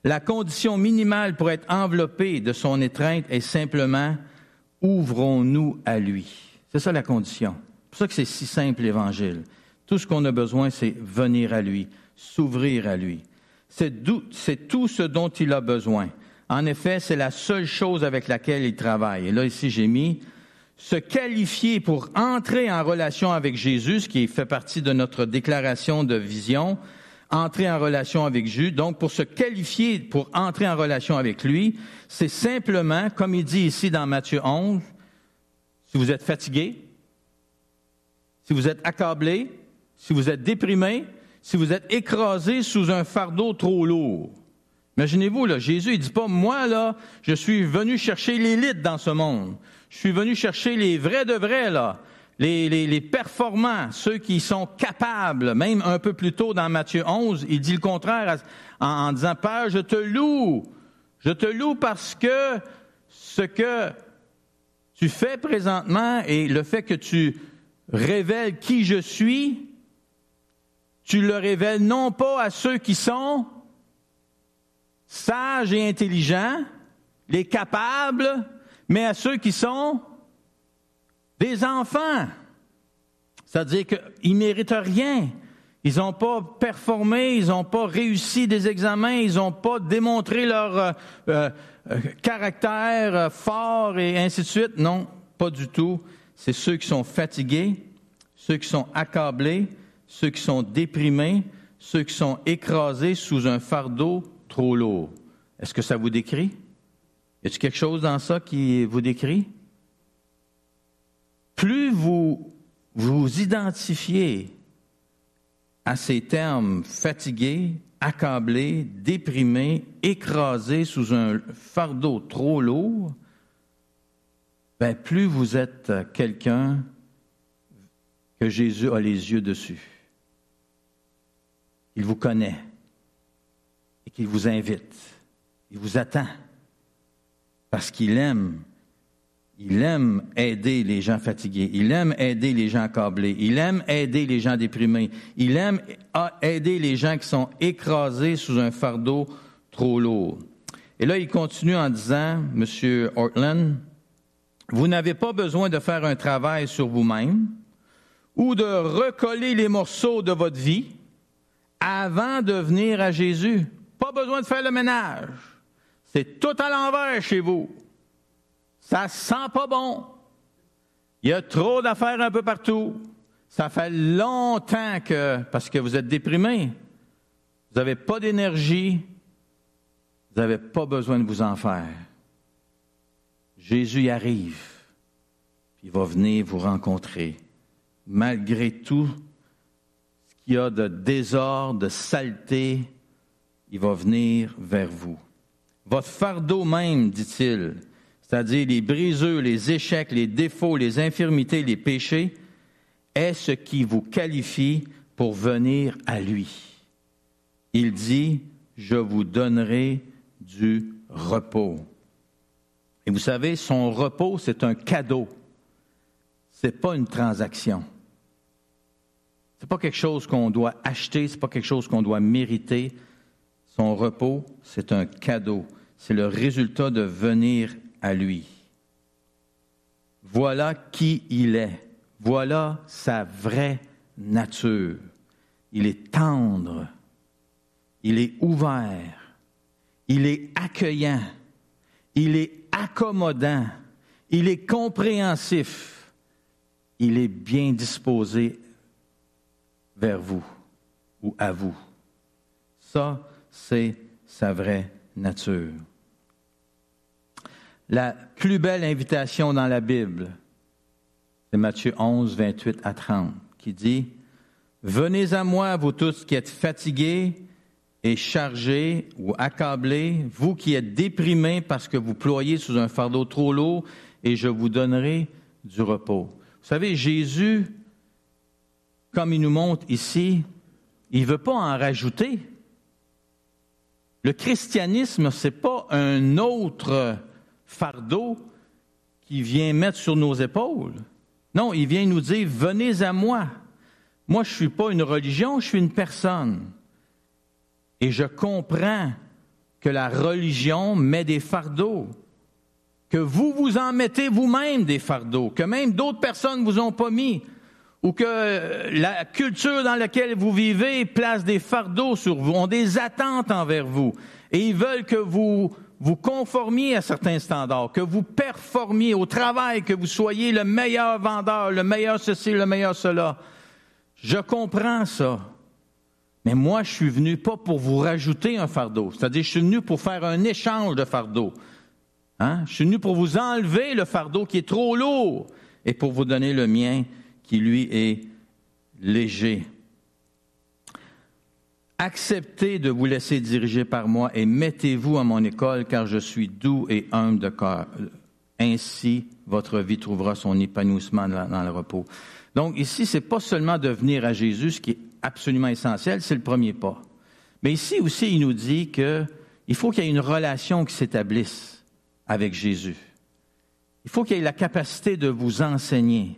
La condition minimale pour être enveloppé de son étreinte est simplement « ouvrons-nous à lui ». C'est ça la condition. C'est pour ça que c'est si simple l'Évangile. Tout ce qu'on a besoin, c'est venir à lui, s'ouvrir à lui. C'est, c'est tout ce dont il a besoin. En effet, c'est la seule chose avec laquelle il travaille. Et là, ici, j'ai mis se qualifier pour entrer en relation avec Jésus, ce qui fait partie de notre déclaration de vision, entrer en relation avec Jésus. Donc, pour se qualifier pour entrer en relation avec lui, c'est simplement, comme il dit ici dans Matthieu onze, si vous êtes fatigué, si vous êtes accablé, si vous êtes déprimé, si vous êtes écrasé sous un fardeau trop lourd. Imaginez-vous, là, Jésus, il dit pas, moi, là, je suis venu chercher l'élite dans ce monde. Je suis venu chercher les vrais de vrais, là. Les, les, les performants, ceux qui sont capables. Même un peu plus tôt dans Matthieu onze, il dit le contraire en, en disant, Père, je te loue. Je te loue parce que ce que tu fais présentement et le fait que tu révèles qui je suis, tu le révèles non pas à ceux qui sont sages et intelligents, les capables, mais à ceux qui sont des enfants. C'est-à-dire qu'ils ne méritent rien. Ils n'ont pas performé, ils n'ont pas réussi des examens, ils n'ont pas démontré leur euh, euh, caractère euh, fort et ainsi de suite. Non, pas du tout. C'est ceux qui sont fatigués, ceux qui sont accablés, ceux qui sont déprimés, ceux qui sont écrasés sous un fardeau trop lourd. Est-ce que ça vous décrit? Y a-t-il quelque chose dans ça qui vous décrit? Plus vous vous identifiez à ces termes fatigués, accablés, déprimés, écrasés sous un fardeau trop lourd, ben plus vous êtes quelqu'un que Jésus a les yeux dessus. Il vous connaît et qu'il vous invite. Il vous attend parce qu'il aime. Il aime aider les gens fatigués. Il aime aider les gens accablés. Il aime aider les gens déprimés. Il aime aider les gens qui sont écrasés sous un fardeau trop lourd. Et là, il continue en disant, M. Ortland, vous n'avez pas besoin de faire un travail sur vous-même ou de recoller les morceaux de votre vie avant de venir à Jésus. Pas besoin de faire le ménage. C'est tout à l'envers chez vous. Ça sent pas bon. Il y a trop d'affaires un peu partout. Ça fait longtemps que, parce que vous êtes déprimé, vous n'avez pas d'énergie, vous n'avez pas besoin de vous en faire. Jésus y arrive, puis il va venir vous rencontrer. Malgré tout ce qu'il y a de désordre, de saleté, il va venir vers vous. Votre fardeau même, dit-il, c'est-à-dire les brisures, les échecs, les défauts, les infirmités, les péchés, est ce qui vous qualifie pour venir à lui. Il dit, je vous donnerai du repos. Et vous savez, son repos, c'est un cadeau. C'est pas une transaction. C'est pas quelque chose qu'on doit acheter, c'est pas quelque chose qu'on doit mériter. Son repos, c'est un cadeau. C'est le résultat de venir à lui. Voilà qui il est. Voilà sa vraie nature. Il est tendre. Il est ouvert. Il est accueillant. Il est accommodant. Il est compréhensif. Il est bien disposé vers vous ou à vous. Ça, c'est sa vraie nature. La plus belle invitation dans la Bible, c'est Matthieu onze, vingt-huit à trente, qui dit « Venez à moi, vous tous qui êtes fatigués et chargés ou accablés, vous qui êtes déprimés parce que vous ployez sous un fardeau trop lourd, et je vous donnerai du repos. » Vous savez, Jésus, comme il nous montre ici, il ne veut pas en rajouter. Le christianisme, ce n'est pas un autre fardeau qui vient mettre sur nos épaules. Non, il vient nous dire, venez à moi. Moi, je ne suis pas une religion, je suis une personne. Et je comprends que la religion met des fardeaux, que vous vous en mettez vous-même des fardeaux, que même d'autres personnes vous ont pas mis, ou que la culture dans laquelle vous vivez place des fardeaux sur vous, ont des attentes envers vous, et ils veulent que vous vous conformiez à certains standards, que vous performiez au travail, que vous soyez le meilleur vendeur, le meilleur ceci, le meilleur cela. Je comprends ça. Mais moi, je suis venu pas pour vous rajouter un fardeau. C'est-à-dire, je suis venu pour faire un échange de fardeaux. Hein? Je suis venu pour vous enlever le fardeau qui est trop lourd et pour vous donner le mien qui, lui, est léger. Acceptez de vous laisser diriger par moi et mettez-vous à mon école, car je suis doux et humble de cœur. Ainsi, votre vie trouvera son épanouissement dans le repos. Donc ici, c'est pas seulement de venir à Jésus, ce qui est absolument essentiel, c'est le premier pas. Mais ici aussi, il nous dit que il faut qu'il y ait une relation qui s'établisse avec Jésus. Il faut qu'il y ait la capacité de vous enseigner,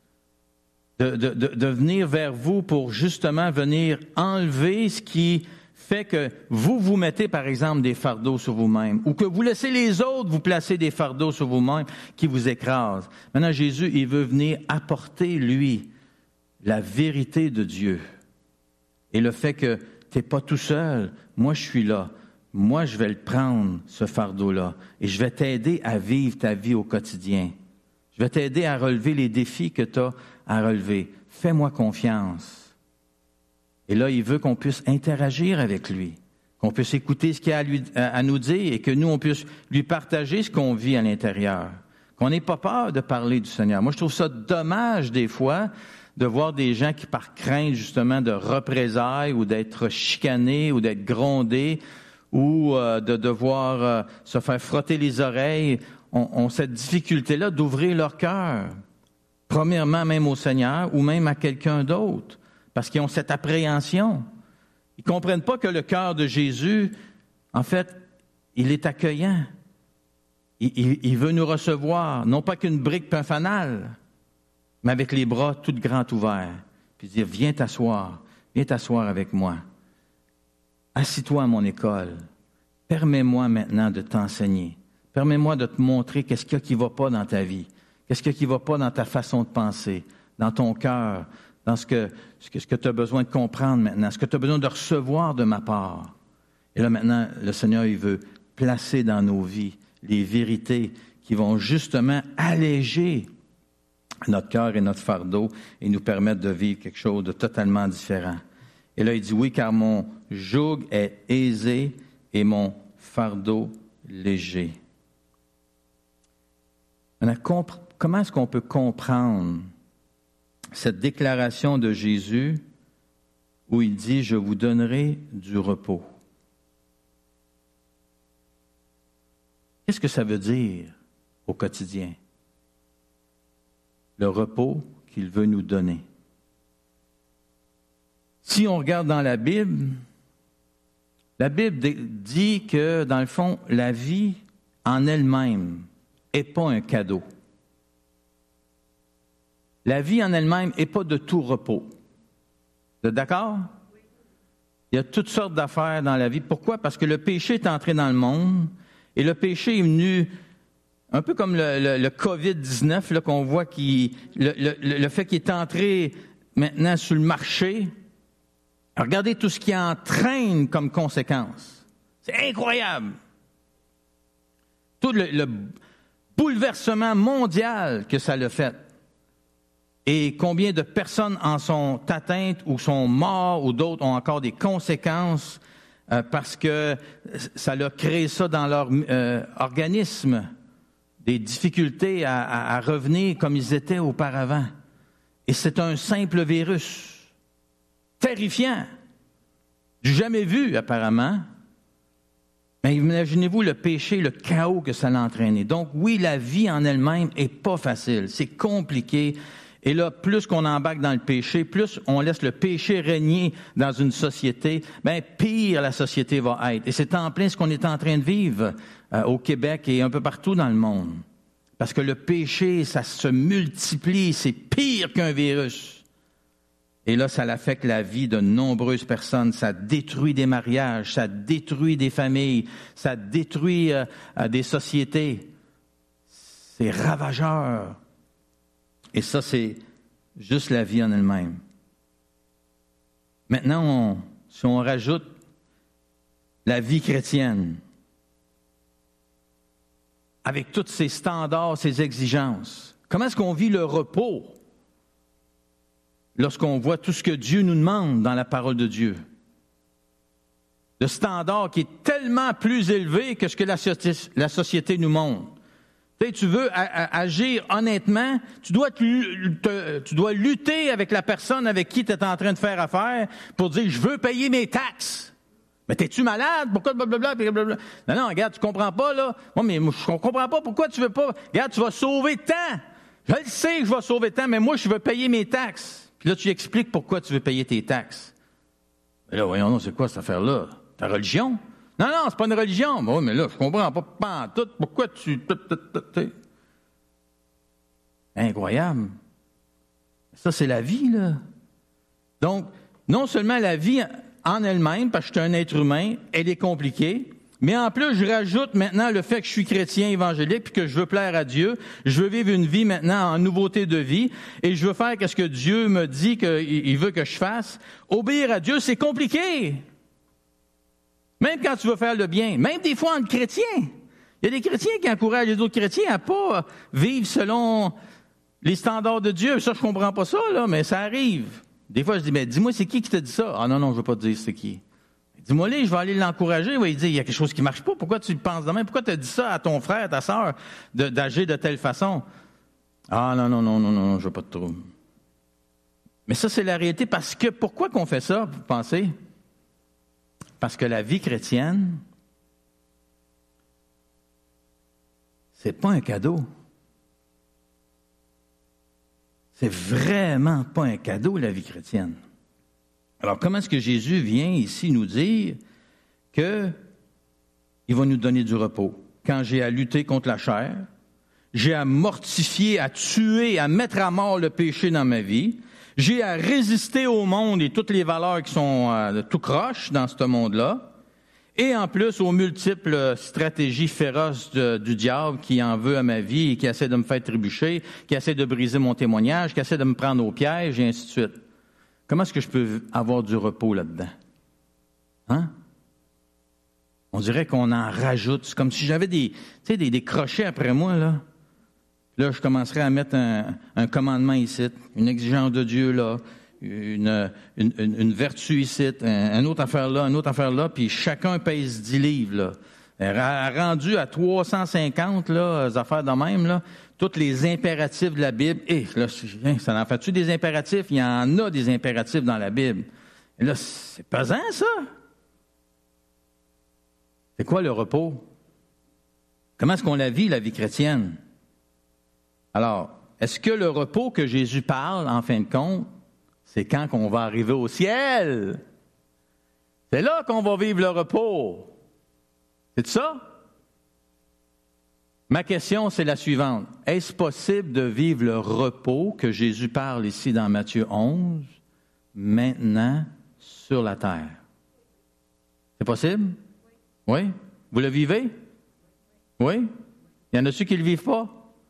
de, de, de, de venir vers vous pour justement venir enlever ce qui fait que vous vous mettez, par exemple, des fardeaux sur vous-même, ou que vous laissez les autres vous placer des fardeaux sur vous-même qui vous écrasent. Maintenant, Jésus, il veut venir apporter, lui, la vérité de Dieu. Et le fait que tu n'es pas tout seul, moi je suis là, moi je vais le prendre, ce fardeau-là, et je vais t'aider à vivre ta vie au quotidien. Je vais t'aider à relever les défis que tu as à relever. Fais-moi confiance. Et là, il veut qu'on puisse interagir avec lui, qu'on puisse écouter ce qu'il a à, lui, à nous dire et que nous, on puisse lui partager ce qu'on vit à l'intérieur. Qu'on n'ait pas peur de parler du Seigneur. Moi, je trouve ça dommage des fois de voir des gens qui, par crainte justement de représailles ou d'être chicanés ou d'être grondés ou euh, de devoir euh, se faire frotter les oreilles, ont, ont cette difficulté-là d'ouvrir leur cœur. Premièrement, même au Seigneur ou même à quelqu'un d'autre, parce qu'ils ont cette appréhension. Ils ne comprennent pas que le cœur de Jésus, en fait, il est accueillant. Il, il, il veut nous recevoir, non pas qu'une brique puis un fanal, mais avec les bras tout grands ouverts, puis dire, viens t'asseoir, viens t'asseoir avec moi. Assis-toi à mon école. Permets-moi maintenant de t'enseigner. Permets-moi de te montrer qu'est-ce qu'il y a qui ne va pas dans ta vie, qu'est-ce qu'il y a qui ne va pas dans ta façon de penser, dans ton cœur, dans ce que, ce que, ce que tu as besoin de comprendre maintenant, ce que tu as besoin de recevoir de ma part. Et là maintenant, le Seigneur, il veut placer dans nos vies les vérités qui vont justement alléger notre cœur et notre fardeau et nous permettre de vivre quelque chose de totalement différent. Et là, il dit, oui, car mon joug est aisé et mon fardeau léger. Maintenant, comment est-ce qu'on peut comprendre cette déclaration de Jésus où il dit, je vous donnerai du repos? Qu'est-ce que ça veut dire au quotidien? Le repos qu'il veut nous donner. Si on regarde dans la Bible, la Bible dit que, dans le fond, la vie en elle-même n'est pas un cadeau. La vie en elle-même n'est pas de tout repos. Vous êtes d'accord? Il y a toutes sortes d'affaires dans la vie. Pourquoi? Parce que le péché est entré dans le monde et le péché est venu... Un peu comme le, le, le covid dix-neuf, là, qu'on voit, qui, le, le, le fait qu'il est entré maintenant sur le marché. Regardez tout ce qui entraîne comme conséquence. C'est incroyable. Tout le, le bouleversement mondial que ça l'a fait. Et combien de personnes en sont atteintes ou sont mortes ou d'autres ont encore des conséquences euh, parce que ça a créé ça dans leur euh, organisme. Des difficultés à, à, à revenir comme ils étaient auparavant. Et c'est un simple virus. Terrifiant. Jamais vu, apparemment. Mais imaginez-vous le péché, le chaos que ça l'a entraîné. Donc, oui, la vie en elle-même est pas facile. C'est compliqué. Et là, plus qu'on embarque dans le péché, plus on laisse le péché régner dans une société, bien, pire la société va être. Et c'est en plein ce qu'on est en train de vivre euh, au Québec et un peu partout dans le monde. Parce que le péché, ça se multiplie, c'est pire qu'un virus. Et là, ça affecte la vie de nombreuses personnes. Ça détruit des mariages, ça détruit des familles, ça détruit euh, des sociétés. C'est ravageur. Et ça, c'est juste la vie en elle-même. Maintenant, on, si on rajoute la vie chrétienne, avec tous ses standards, ses exigences, comment est-ce qu'on vit le repos lorsqu'on voit tout ce que Dieu nous demande dans la parole de Dieu? Le standard qui est tellement plus élevé que ce que la société, la société nous montre. Tu sais, tu veux a, a, agir honnêtement, tu dois, te, te, tu dois lutter avec la personne avec qui tu es en train de faire affaire pour dire « je veux payer mes taxes ». Mais t'es-tu malade? Pourquoi blablabla, blablabla? Non, non, regarde, tu comprends pas, là. Moi, mais je comprends pas pourquoi tu veux pas. Regarde, tu vas sauver temps. Je le sais que je vais sauver temps, mais moi, je veux payer mes taxes. Puis là, tu expliques pourquoi tu veux payer tes taxes. Mais là, voyons, non, c'est quoi cette affaire-là? Ta religion? Non, non, c'est pas une religion. Ben oui, mais là, je comprends pas, pas en tout. Pourquoi tu... Incroyable. Ça, c'est la vie, là. Donc, non seulement la vie en elle-même, parce que je suis un être humain, elle est compliquée, mais en plus, je rajoute maintenant le fait que je suis chrétien évangélique puis que je veux plaire à Dieu. Je veux vivre une vie maintenant en nouveauté de vie et je veux faire ce que Dieu me dit qu'il veut que je fasse. Obéir à Dieu, c'est compliqué. Même quand tu veux faire le bien, même des fois entre chrétiens. Il y a des chrétiens qui encouragent les autres chrétiens à pas vivre selon les standards de Dieu. Ça, je comprends pas ça, là, mais ça arrive. Des fois, je dis, mais dis-moi, c'est qui qui t'a dit ça? Ah non, non, je veux pas te dire c'est qui. Dis-moi, là, je vais aller l'encourager. Il va lui dire, il y a quelque chose qui marche pas. Pourquoi tu le penses de même? Pourquoi tu as dit ça à ton frère, à ta sœur, de, d'agir de telle façon? Ah non, non, non, non, non, je veux pas de trouble. Mais ça, c'est la réalité. Parce que, pourquoi qu'on fait ça, vous pensez? Parce que la vie chrétienne, c'est pas un cadeau. C'est vraiment pas un cadeau, la vie chrétienne. Alors, comment est-ce que Jésus vient ici nous dire qu'il va nous donner du repos? Quand j'ai à lutter contre la chair, j'ai à mortifier, à tuer, à mettre à mort le péché dans ma vie, j'ai à résister au monde et toutes les valeurs qui sont euh, tout croche dans ce monde-là, et en plus aux multiples stratégies féroces de, du diable qui en veut à ma vie et qui essaie de me faire trébucher, qui essaie de briser mon témoignage, qui essaie de me prendre au piège, et ainsi de suite. Comment est-ce que je peux avoir du repos là-dedans? Hein? On dirait qu'on en rajoute. C'est comme si j'avais des, tu sais, des, des crochets après moi, là. Là, je commencerais à mettre un, un commandement ici, une exigence de Dieu là, une, une, une, une vertu ici, un, un autre affaire là, une autre affaire là, puis chacun pèse dix livres, là. Rendu à trois cent cinquante, là, les affaires de même, là, tous les impératifs de la Bible. Et là, ça en fait-tu des impératifs? Il y en a des impératifs dans la Bible. Et là, c'est pesant, ça. C'est quoi le repos? Comment est-ce qu'on la vit, la vie chrétienne? Alors, est-ce que le repos que Jésus parle, en fin de compte, c'est quand qu'on va arriver au ciel? C'est là qu'on va vivre le repos. C'est ça? Ma question, c'est la suivante. Est-ce possible de vivre le repos que Jésus parle ici dans Matthieu onze, maintenant, sur la terre? C'est possible? Oui? Vous le vivez? Oui? Il y en a-tu qui ne le vivent pas?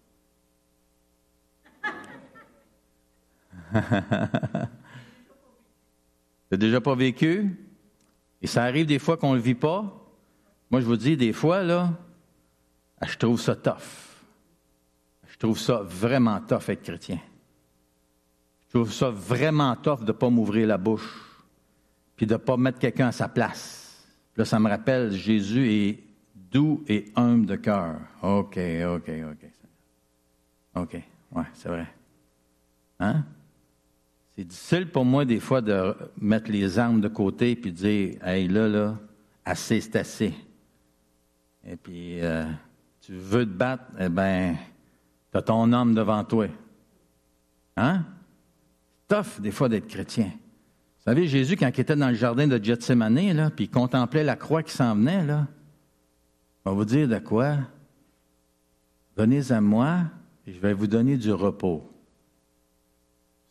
T'as déjà pas vécu? Et ça arrive des fois qu'on ne le vit pas. Moi, je vous dis, des fois, là, je trouve ça tough. Je trouve ça vraiment tough être chrétien. Je trouve ça vraiment tough de ne pas m'ouvrir la bouche, puis de ne pas mettre quelqu'un à sa place. Là, ça me rappelle, Jésus est doux et humble de cœur. OK, OK, OK. OK, ouais, c'est vrai. Hein? C'est difficile pour moi, des fois, de mettre les armes de côté et de dire, « Hey, là, là, assez, c'est assez. » Et puis, euh, tu veux te battre, eh bien, tu as ton homme devant toi. Hein? C'est tough, des fois, d'être chrétien. Vous savez, Jésus, quand il était dans le jardin de Gethsémani, là, puis il contemplait la croix qui s'en venait, là, on va vous dire de quoi? Donnez à moi, et je vais vous donner du repos.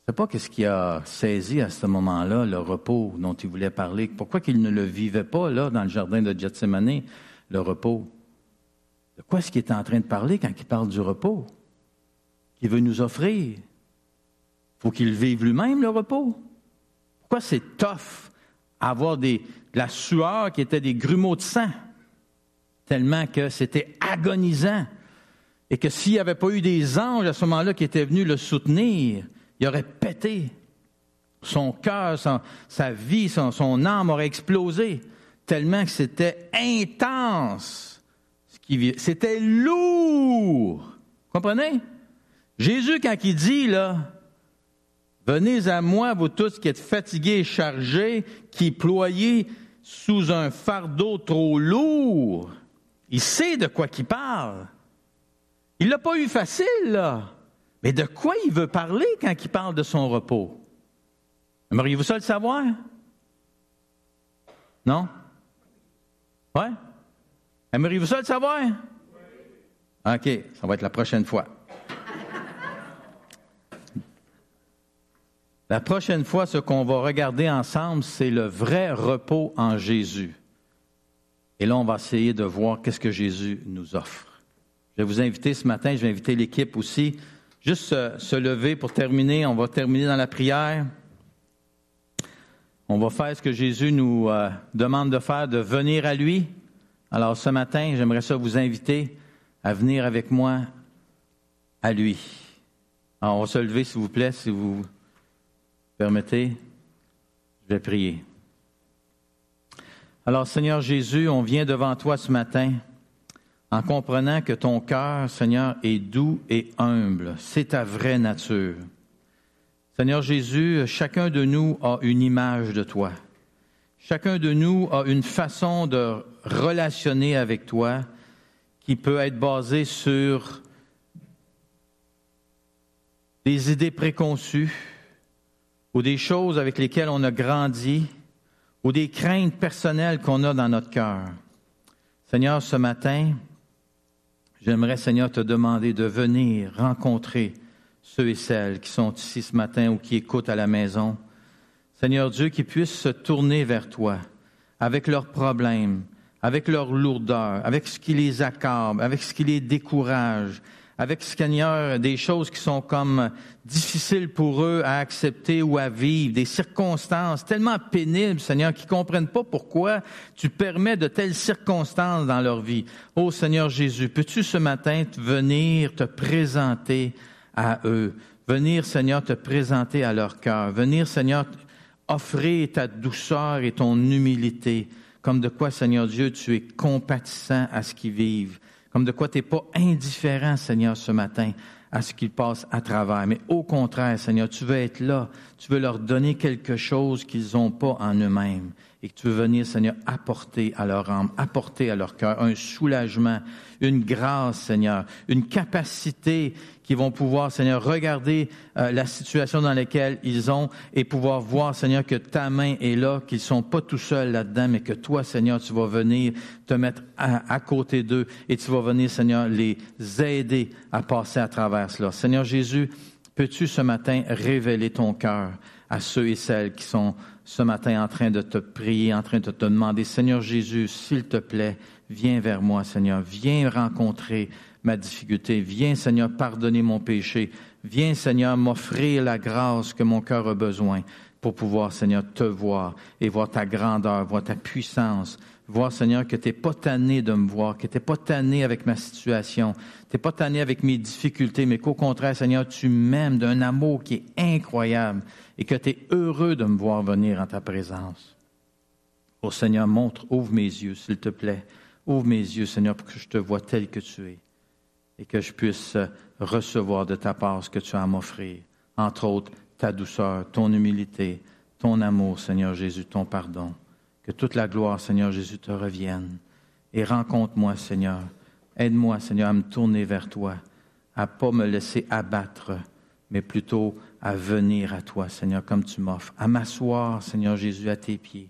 Je ne sais pas qu'est-ce qui a saisi à ce moment-là, le repos dont il voulait parler. Pourquoi qu'il ne le vivait pas, là, dans le jardin de Gethsémani, le repos? De quoi est-ce qu'il est en train de parler quand il parle du repos qu'il veut nous offrir? Faut qu'il vive lui-même, le repos. Pourquoi c'est tough avoir des, de la sueur qui était des grumeaux de sang? Tellement que c'était agonisant. Et que s'il n'y avait pas eu des anges à ce moment-là qui étaient venus le soutenir, il aurait pété. Son cœur, son, sa vie, son, son âme aurait explosé. Tellement que c'était intense. Ce qui, c'était lourd. Comprenez? Jésus, quand il dit, là, « Venez à moi, vous tous qui êtes fatigués et chargés, qui ployez sous un fardeau trop lourd. » Il sait de quoi qu'il parle. Il l'a pas eu facile, là. Mais de quoi il veut parler quand il parle de son repos? Aimeriez-vous ça le savoir? Non? Ouais? Aimeriez-vous ça le savoir? OK, ça va être la prochaine fois. La prochaine fois, ce qu'on va regarder ensemble, c'est le vrai repos en Jésus. Et là, on va essayer de voir qu'est-ce que Jésus nous offre. Je vais vous inviter ce matin, je vais inviter l'équipe aussi, juste se, se lever pour terminer. On va terminer dans la prière. On va faire ce que Jésus nous euh, demande de faire, de venir à lui. Alors ce matin, j'aimerais ça vous inviter à venir avec moi à lui. Alors on va se lever, s'il vous plaît, si vous permettez. Je vais prier. Alors Seigneur Jésus, on vient devant toi ce matin en comprenant que ton cœur, Seigneur, est doux et humble. C'est ta vraie nature. Seigneur Jésus, chacun de nous a une image de toi. Chacun de nous a une façon de relationner avec toi qui peut être basée sur des idées préconçues ou des choses avec lesquelles on a grandi ou des craintes personnelles qu'on a dans notre cœur. Seigneur, ce matin, j'aimerais, Seigneur, te demander de venir rencontrer ceux et celles qui sont ici ce matin ou qui écoutent à la maison. Seigneur Dieu, qu'ils puissent se tourner vers toi avec leurs problèmes, avec leurs lourdeurs, avec ce qui les accable, avec ce qui les décourage, avec, Seigneur, des choses qui sont comme difficiles pour eux à accepter ou à vivre, des circonstances tellement pénibles, Seigneur, qu'ils ne comprennent pas pourquoi tu permets de telles circonstances dans leur vie. Ô Seigneur Jésus, peux-tu ce matin venir te présenter à eux, venir, Seigneur, te présenter à leur cœur, venir, Seigneur, offrir ta douceur et ton humilité, comme de quoi, Seigneur Dieu, tu es compatissant à ce qu'ils vivent, comme de quoi tu n'es pas indifférent, Seigneur, ce matin, à ce qu'ils passent à travers. Mais au contraire, Seigneur, tu veux être là, tu veux leur donner quelque chose qu'ils n'ont pas en eux-mêmes et que tu veux venir, Seigneur, apporter à leur âme, apporter à leur cœur un soulagement, une grâce, Seigneur, une capacité qui vont pouvoir, Seigneur, regarder euh, la situation dans laquelle ils ont et pouvoir voir, Seigneur, que ta main est là, qu'ils ne sont pas tout seuls là-dedans, mais que toi, Seigneur, tu vas venir te mettre à, à côté d'eux et tu vas venir, Seigneur, les aider à passer à travers cela. Seigneur Jésus, peux-tu ce matin révéler ton cœur à ceux et celles qui sont ce matin en train de te prier, en train de te demander, Seigneur Jésus, s'il te plaît, viens vers moi, Seigneur, viens rencontrer ma difficulté, viens, Seigneur, pardonner mon péché, viens, Seigneur, m'offrir la grâce que mon cœur a besoin pour pouvoir, Seigneur, te voir et voir ta grandeur, voir ta puissance, voir, Seigneur, que tu n'es pas tanné de me voir, que tu n'es pas tanné avec ma situation, tu n'es pas tanné avec mes difficultés, mais qu'au contraire, Seigneur, tu m'aimes d'un amour qui est incroyable et que tu es heureux de me voir venir en ta présence. Oh Seigneur, montre, ouvre mes yeux, s'il te plaît. Ouvre mes yeux, Seigneur, pour que je te vois tel que tu es et que je puisse recevoir de ta part ce que tu as à m'offrir. Entre autres, ta douceur, ton humilité, ton amour, Seigneur Jésus, ton pardon. Que toute la gloire, Seigneur Jésus, te revienne. Et rencontre-moi, Seigneur. Aide-moi, Seigneur, à me tourner vers toi, à ne pas me laisser abattre, mais plutôt à venir à toi, Seigneur, comme tu m'offres. À m'asseoir, Seigneur Jésus, à tes pieds,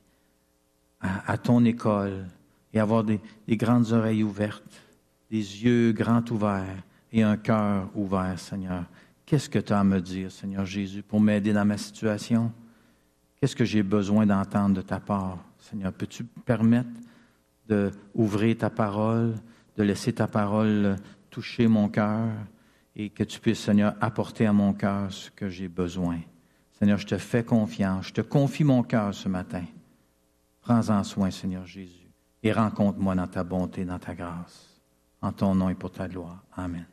à, à ton école, et avoir des, des grandes oreilles ouvertes, des yeux grands ouverts et un cœur ouvert, Seigneur, Qu'est-ce que tu as à me dire, Seigneur Jésus, pour m'aider dans ma situation? Qu'est-ce que j'ai besoin d'entendre de ta part? Seigneur, peux-tu me permettre d'ouvrir ta parole, de laisser ta parole toucher mon cœur et que tu puisses, Seigneur, apporter à mon cœur ce que j'ai besoin. Seigneur, je te fais confiance. Je te confie mon cœur ce matin. Prends-en soin, Seigneur Jésus, et rencontre-moi dans ta bonté, dans ta grâce. En ton nom et pour ta gloire. Amen.